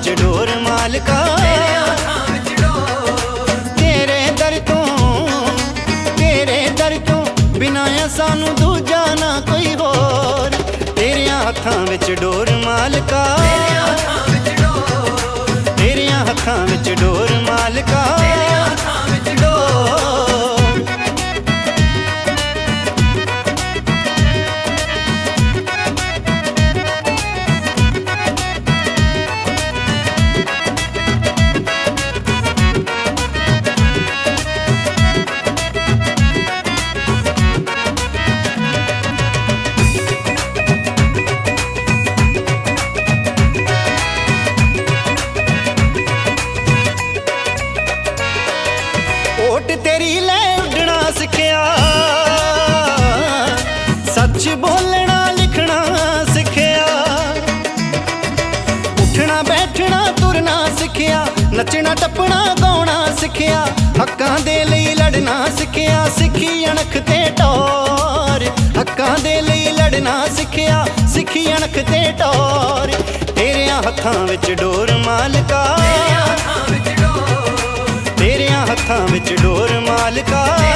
विच door मालका, तेरे दर तो बिना सानू दूजा ना कोई होर। तेरियां हत्थां विच डोर मालका, तेरियां हत्थां विच डोर मालका, ओट तेरी ले उड़ना सिखिया, सच बोलना लिखना सिखिया, उठना बैठना तुरना सिखिया, नचना टपना गाउणा सिखिया, हक्कां दे लई लड़ना सिखिया, सिखी अणख ते टौर। हक्कां दे लई लड़ना सिखिया, सिखी अणख ते टौर। तेरियां हत्थां विच डोर मालका, तेरियां हत्थां विच डोर मालका,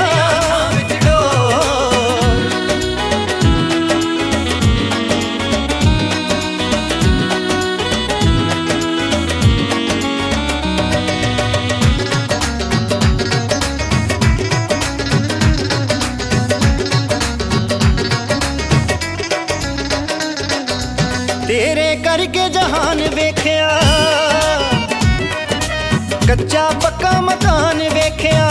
तेरे करके जहान वेख्या, कच्चा पक्का मकान वेख्या,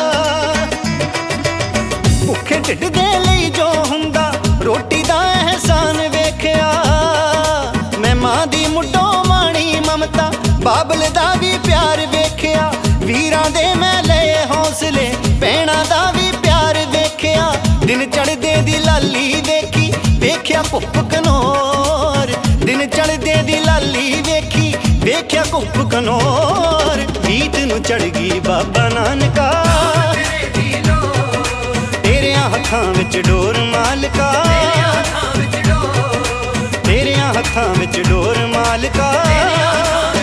भुखे ढिड दे लई जो हुंदा रोटी दा एहसान वेख्या। मैं मां दी मुड्डों माणी ममता, बाबल दा भी प्यार वेख्या, वीरां दे मैं लए हौसले, भैणां दा भी प्यार वेख्या। दिन चढ़दे दी लाली वेखी, वेख्या भुप कनौर। दिन चढ़दे दी लाली वेखी, वेख्या भुप कनौर। गीत नू चढ़ गई बाबा नानका, तेरियां हत्थां विच डोर मालका, तेरियां हत्थां विच डोर मालका।